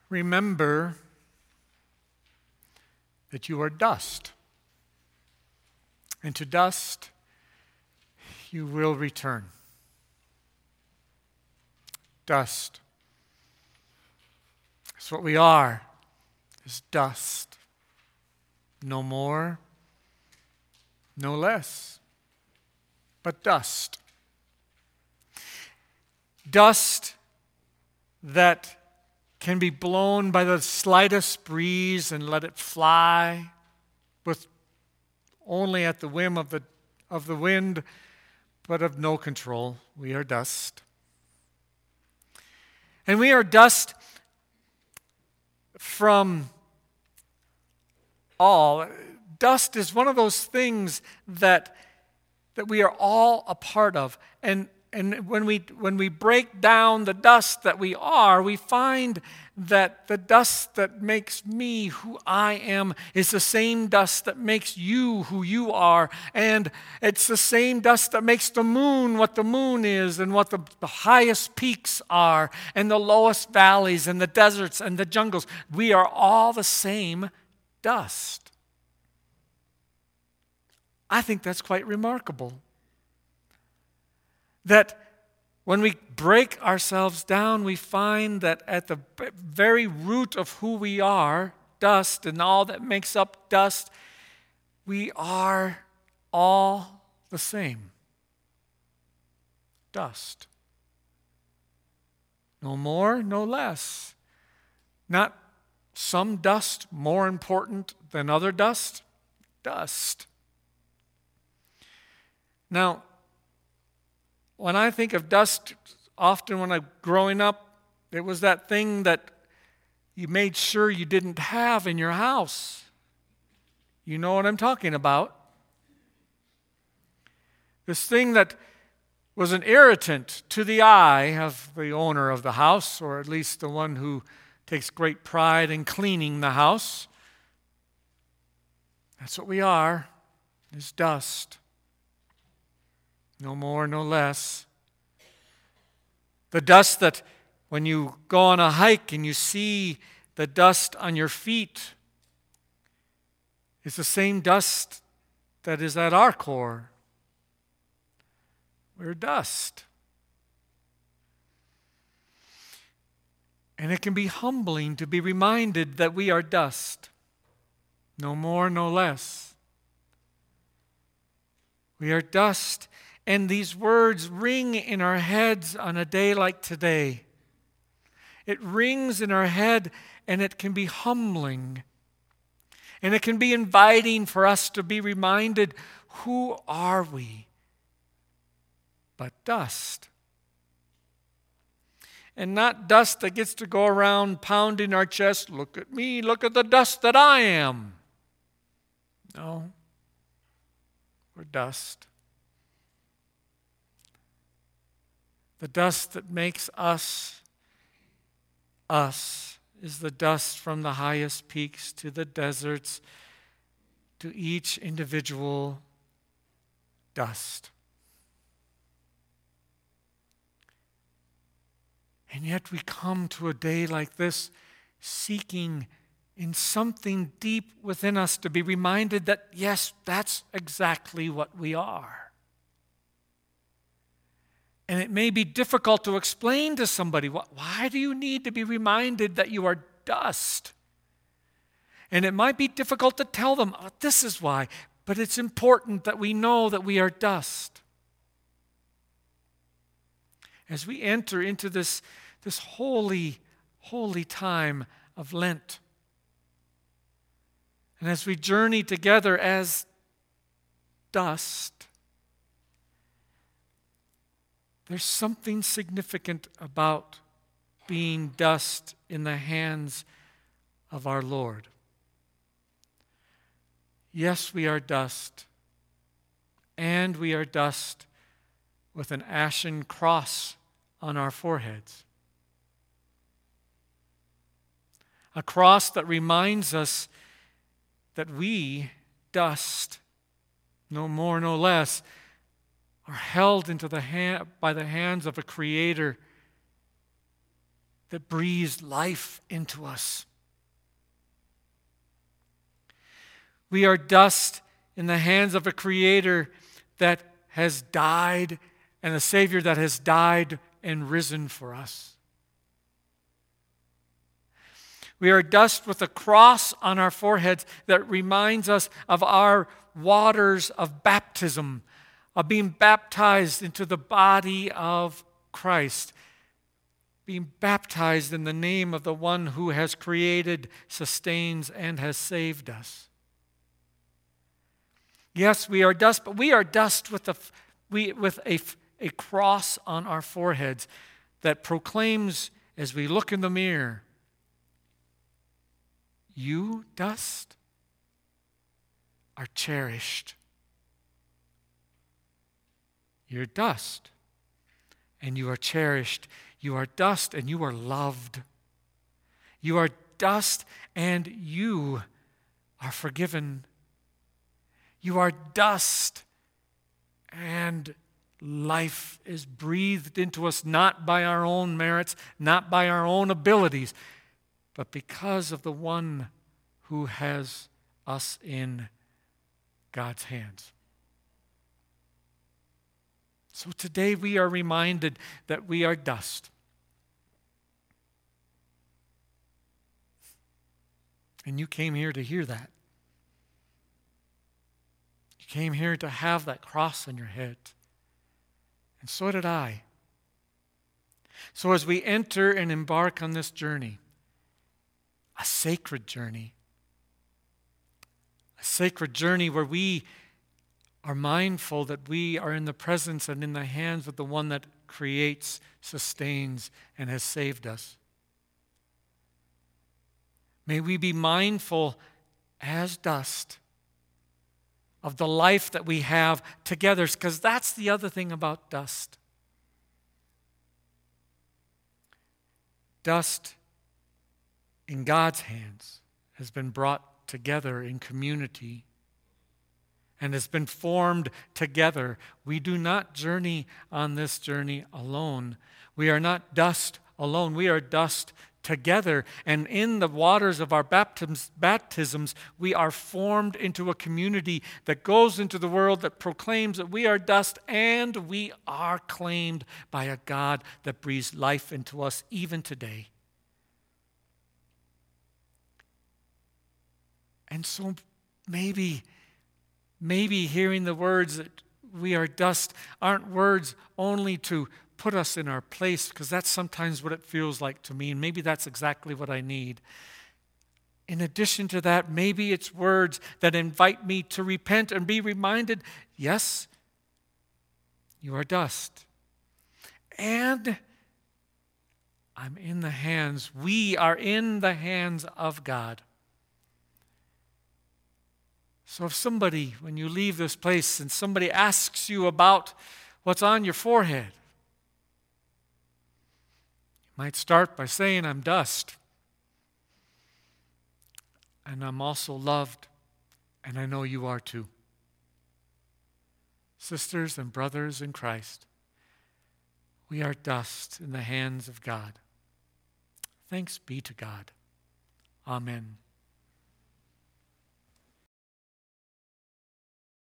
remember that you are dust, and to dust you will return. Dust. That's what we are, is dust. No more, no less, but dust. Dust that can be blown by the slightest breeze and let it fly with only at the whim of the wind, but of no control. We are dust. And we are dust from all. Dust is one of those things that we are all a part of. And when we break down the dust that we are, we find that the dust that makes me who I am is the same dust that makes you who you are. And it's the same dust that makes the moon what the moon is, and what the highest peaks are, and the lowest valleys, and the deserts, and the jungles. We are all the same dust. I think that's quite remarkable. That when we break ourselves down, we find that at the very root of who we are, dust, and all that makes up dust, we are all the same. Dust. No more, no less. Not some dust more important than other dust. Dust. Now, when I think of dust, often when I'm growing up, it was that thing that you made sure you didn't have in your house. You know what I'm talking about. This thing that was an irritant to the eye of the owner of the house, or at least the one who takes great pride in cleaning the house. That's what we are, is dust. No more, no less. The dust that when you go on a hike and you see the dust on your feet is the same dust that is at our core. We're dust. And it can be humbling to be reminded that we are dust. No more, no less. We are dust. And these words ring in our heads on a day like today. It rings in our head, and it can be humbling. And it can be inviting for us to be reminded, who are we? But dust. And not dust that gets to go around pounding our chest, look at me, look at the dust that I am. No, we're dust. The dust that makes us, us, is the dust from the highest peaks to the deserts, to each individual dust. And yet we come to a day like this seeking in something deep within us to be reminded that, yes, that's exactly what we are. And it may be difficult to explain to somebody, why do you need to be reminded that you are dust? And it might be difficult to tell them, this is why. But it's important that we know that we are dust. As we enter into this holy, holy time of Lent, and as we journey together as dust, there's something significant about being dust in the hands of our Lord. Yes, we are dust, and we are dust with an ashen cross on our foreheads. A cross that reminds us that we, dust, no more, no less, are held into by the hands of a Creator that breathes life into us. We are dust in the hands of a Creator that has died and a Savior that has died and risen for us. We are dust with a cross on our foreheads that reminds us of our waters of baptism, of being baptized into the body of Christ, being baptized in the name of the one who has created, sustains, and has saved us. Yes, we are dust, but we are dust with a cross on our foreheads that proclaims as we look in the mirror, you, dust, are cherished. You're dust, and you are cherished. You are dust, and you are loved. You are dust, and you are forgiven. You are dust, and life is breathed into us not by our own merits, not by our own abilities, but because of the one who has us in God's hands. So today we are reminded that we are dust. And you came here to hear that. You came here to have that cross on your head. And so did I. So as we enter and embark on this journey, a sacred journey where we are mindful that we are in the presence and in the hands of the one that creates, sustains, and has saved us. May we be mindful as dust of the life that we have together, because that's the other thing about dust. Dust in God's hands has been brought together in community and has been formed together. We do not journey on this journey alone. We are not dust alone. We are dust together. And in the waters of our baptisms, we are formed into a community that goes into the world that proclaims that we are dust, and we are claimed by a God that breathes life into us even today. And so maybe hearing the words that we are dust aren't words only to put us in our place, because that's sometimes what it feels like to me, and maybe that's exactly what I need. In addition to that, maybe it's words that invite me to repent and be reminded, yes, you are dust. And we are in the hands of God. So if somebody, when you leave this place, and somebody asks you about what's on your forehead, you might start by saying, I'm dust. And I'm also loved, and I know you are too. Sisters and brothers in Christ, we are dust in the hands of God. Thanks be to God. Amen.